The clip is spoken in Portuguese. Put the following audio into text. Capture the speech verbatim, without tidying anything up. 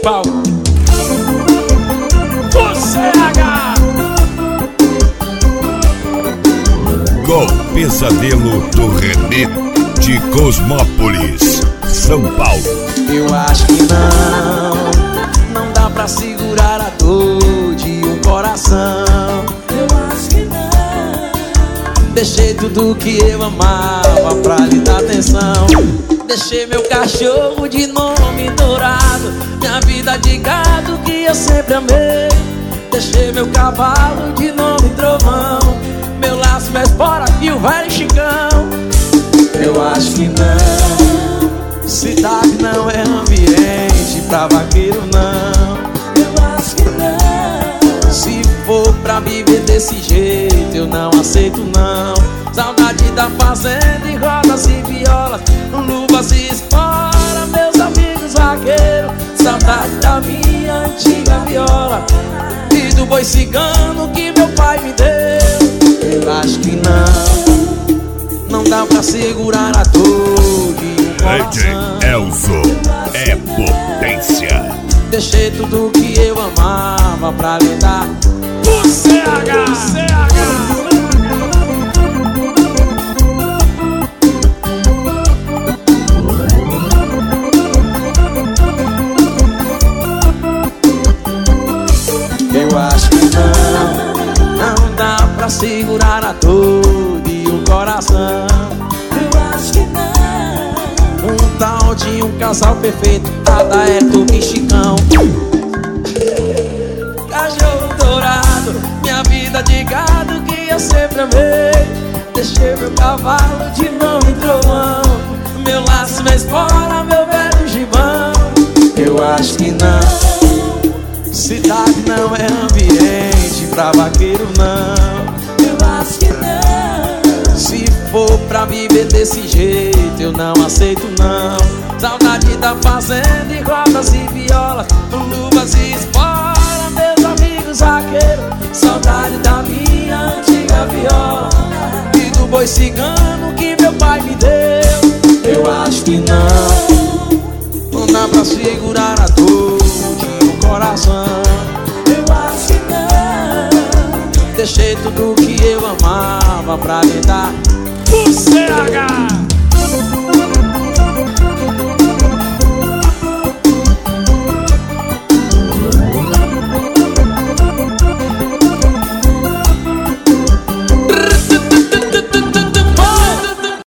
Paulo. O C H Com Pesadelo do Renê de Cosmópolis, São Paulo. Eu acho que não, não dá pra segurar a dor de um coração. Eu acho que não. Deixei tudo que eu amava pra lhe dar atenção. Deixei meu cachorro de nome dourado, minha vida de gado que eu sempre amei. Deixei meu cavalo de nome trovão, meu laço, minha espora e o velho Chicão. Eu acho que não, cidade não é ambiente pra vaqueiro não. Eu acho que não. Se for pra viver desse jeito eu não aceito não. Saudade da fazenda e rodas e violas, luvas e espora, meus amigos vaqueiros. Saudade da minha antiga viola e do boi cigano que meu pai me deu. Eu acho que não, não dá pra segurar a dor de um D J coração. Elzo é potência. Deixei tudo que eu amava pra lhe dar. O C H, o C H. Eu acho que não, não dá pra segurar a dor de um coração. Eu acho que não. Um tal de um casal perfeito, Adaeto e Chicão. Cachorro dourado, minha vida de gado que eu sempre amei. Deixei meu cavalo de nome trovão, meu laço, minha espora, meu velho gibão. Eu acho que não, cidade não é ambiente pra vaqueiro não. Eu acho que não. Se for pra viver desse jeito eu não aceito não. Saudade da fazenda e rodas e violas, luvas e espora, meus amigos vaqueiros. Saudade da minha antiga viola e do boi cigano que meu pai me deu. Eu acho que não, não dá pra segurar a dor de um coração. Eu acho que não. Deixei tudo que eu amava pra lhe dar. O C H